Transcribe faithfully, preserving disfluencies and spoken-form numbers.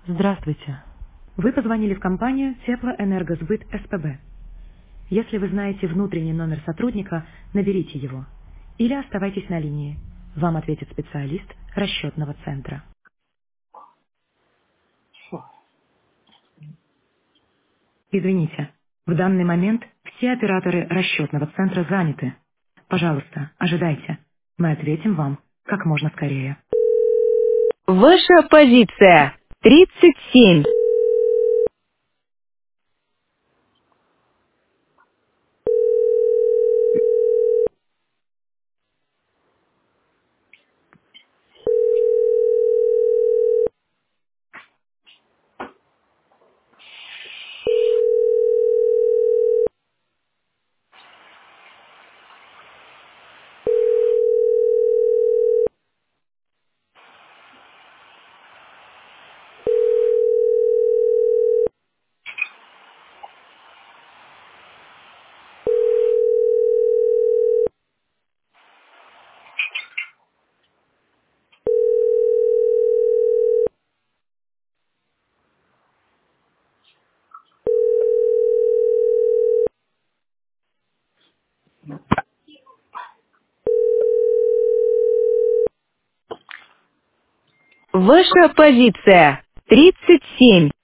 Здравствуйте. Вы позвонили в компанию Теплоэнергосбыт СПБ. Если вы знаете внутренний номер сотрудника, наберите его. Или оставайтесь на линии. Вам ответит специалист расчетного центра. Извините, в данный момент все операторы расчетного центра заняты. Пожалуйста, ожидайте. Мы ответим вам как можно скорее. Ваша позиция тридцать семь. Ваша позиция тридцать семь.